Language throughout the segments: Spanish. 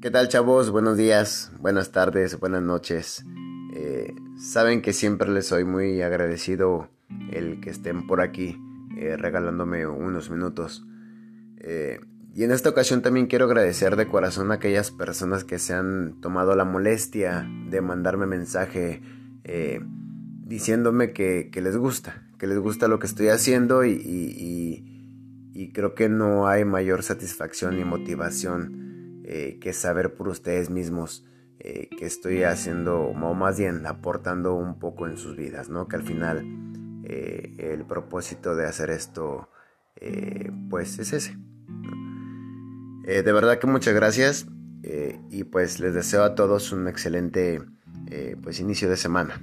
¿Qué tal, chavos? Buenos días, buenas tardes, buenas noches. Saben que siempre les soy muy agradecido el que estén por aquí regalándome unos minutos. Y en esta ocasión también quiero agradecer de corazón a aquellas personas que se han tomado la molestia de mandarme mensaje diciéndome que les gusta lo que estoy haciendo y creo que no hay mayor satisfacción ni motivación que saber por ustedes mismos que estoy haciendo, o más bien aportando un poco en sus vidas, ¿no? Que al final el propósito de hacer esto pues es ese, ¿no? De verdad que muchas gracias y pues les deseo a todos un excelente pues inicio de semana.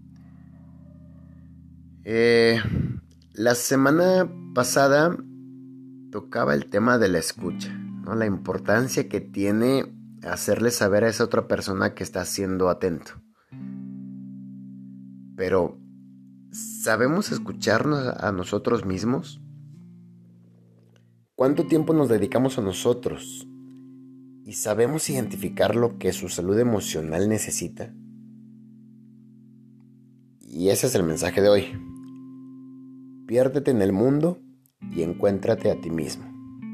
La semana pasada tocaba el tema de la escucha, ¿no? La importancia que tiene hacerle saber a esa otra persona que está siendo atento. Pero, ¿sabemos escucharnos a nosotros mismos? ¿Cuánto tiempo nos dedicamos a nosotros? ¿Y sabemos identificar lo que su salud emocional necesita? Y ese es el mensaje de hoy. Piérdete en el mundo y encuéntrate a ti mismo.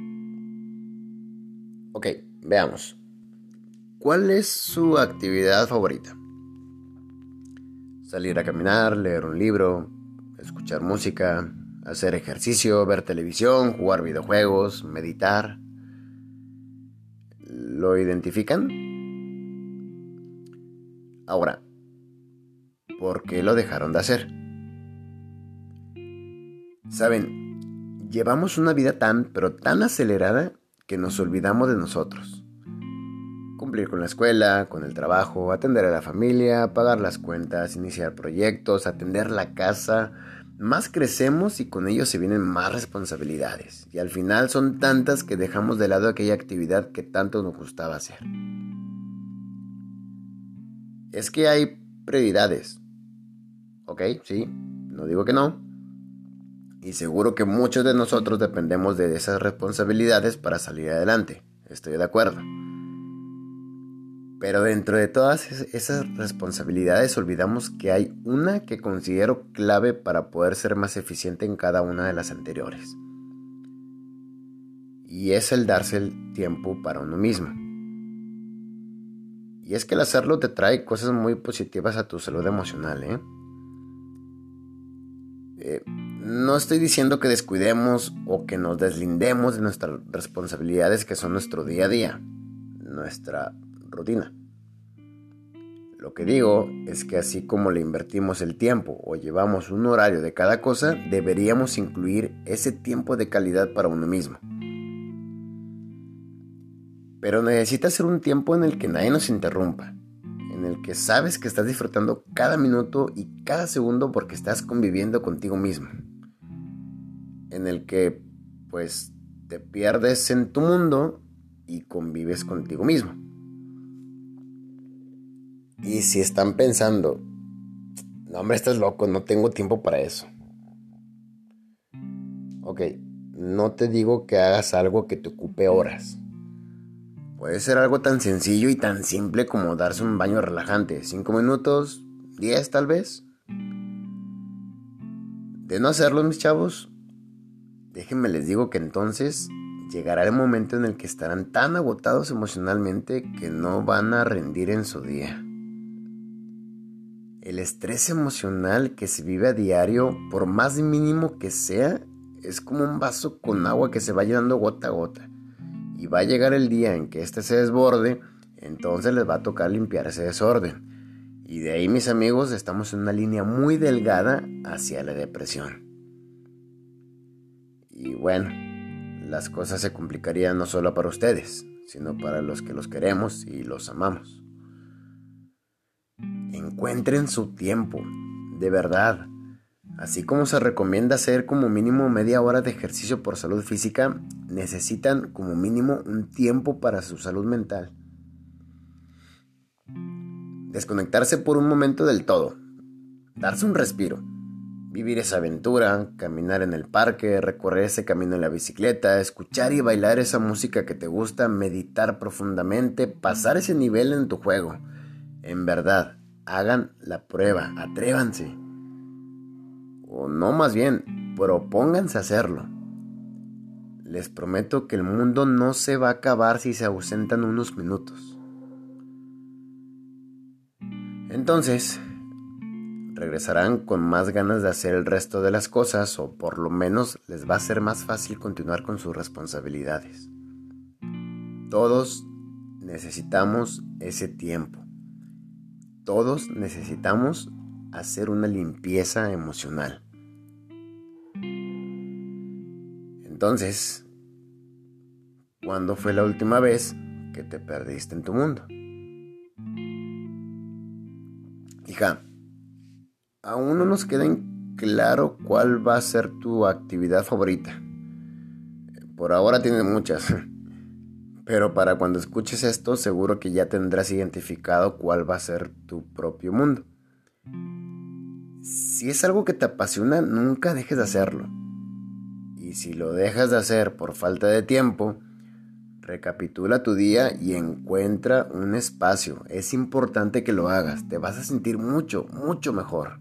Ok, veamos. ¿Cuál es su actividad favorita? Salir a caminar, leer un libro, escuchar música, hacer ejercicio, ver televisión, jugar videojuegos, meditar. ¿Lo identifican? Ahora, ¿por qué lo dejaron de hacer? Saben, llevamos una vida pero tan acelerada que nos olvidamos de nosotros. Cumplir con la escuela, con el trabajo, atender a la familia, pagar las cuentas, iniciar proyectos, atender la casa. Más crecemos y con ello se vienen más responsabilidades. Y al final son tantas que dejamos de lado aquella actividad que tanto nos gustaba hacer. Es que hay prioridades. Ok, sí, no digo que no. Y seguro que muchos de nosotros dependemos de esas responsabilidades para salir adelante. Estoy de acuerdo. Pero dentro de todas esas responsabilidades olvidamos que hay una que considero clave para poder ser más eficiente en cada una de las anteriores. Y es el darse el tiempo para uno mismo. Y es que el hacerlo te trae cosas muy positivas a tu salud emocional, No estoy diciendo que descuidemos o que nos deslindemos de nuestras responsabilidades que son nuestro día a día, nuestra rutina. Lo que digo es que así como le invertimos el tiempo o llevamos un horario de cada cosa, deberíamos incluir ese tiempo de calidad para uno mismo. Pero necesita ser un tiempo en el que nadie nos interrumpa, en el que sabes que estás disfrutando cada minuto y cada segundo porque estás conviviendo contigo mismo, en el que pues te pierdes en tu mundo y convives contigo mismo. Y si están pensando, no hombre, estás loco, no tengo tiempo para eso. Ok, no te digo que hagas algo que te ocupe horas. Puede ser algo tan sencillo y tan simple como darse un baño relajante. 5 minutos, 10 tal vez. De no hacerlo, mis chavos, déjenme les digo que entonces llegará el momento en el que estarán tan agotados emocionalmente que no van a rendir en su día. El estrés emocional que se vive a diario, por más mínimo que sea, es como un vaso con agua que se va llenando gota a gota. Y va a llegar el día en que este se desborde, entonces les va a tocar limpiar ese desorden. Y de ahí, mis amigos, estamos en una línea muy delgada hacia la depresión. Y bueno, las cosas se complicarían no solo para ustedes, sino para los que los queremos y los amamos. Encuentren su tiempo, de verdad. Así como se recomienda hacer como mínimo media hora de ejercicio por salud física, necesitan como mínimo un tiempo para su salud mental. Desconectarse por un momento del todo, darse un respiro, vivir esa aventura, caminar en el parque, recorrer ese camino en la bicicleta, escuchar y bailar esa música que te gusta, meditar profundamente, pasar ese nivel en tu juego. En verdad, hagan la prueba, atrévanse. O no, más bien, propónganse a hacerlo. Les prometo que el mundo no se va a acabar si se ausentan unos minutos. Entonces, regresarán con más ganas de hacer el resto de las cosas, o por lo menos les va a ser más fácil continuar con sus responsabilidades. Todos necesitamos ese tiempo. Todos necesitamos hacer una limpieza emocional. Entonces, ¿cuándo fue la última vez que te perdiste en tu mundo? Hija, aún no nos queda en claro cuál va a ser tu actividad favorita. Por ahora tienes muchas, pero para cuando escuches esto seguro que ya tendrás identificado cuál va a ser tu propio mundo. Si es algo que te apasiona, nunca dejes de hacerlo. Y si lo dejas de hacer por falta de tiempo, recapitula tu día y encuentra un espacio. Es importante que lo hagas. Te vas a sentir mucho, mucho mejor.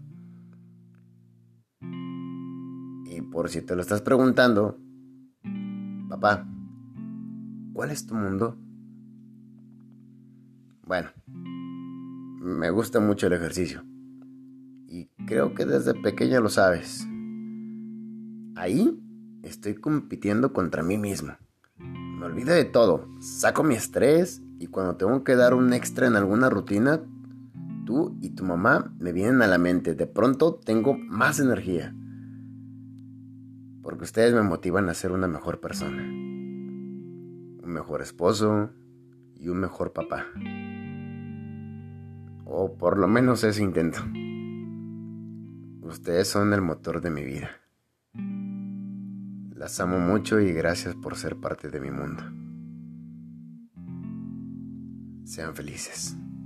Y por si te lo estás preguntando, papá, ¿cuál es tu mundo? Bueno, me gusta mucho el ejercicio. Y creo que desde pequeña lo sabes. Ahí estoy compitiendo contra mí mismo. Me olvido de todo, saco mi estrés y cuando tengo que dar un extra en alguna rutina, tú y tu mamá me vienen a la mente. De pronto tengo más energía. Porque ustedes me motivan a ser una mejor persona. Un mejor esposo y un mejor papá. O por lo menos eso intento. Ustedes son el motor de mi vida. Las amo mucho y gracias por ser parte de mi mundo. Sean felices.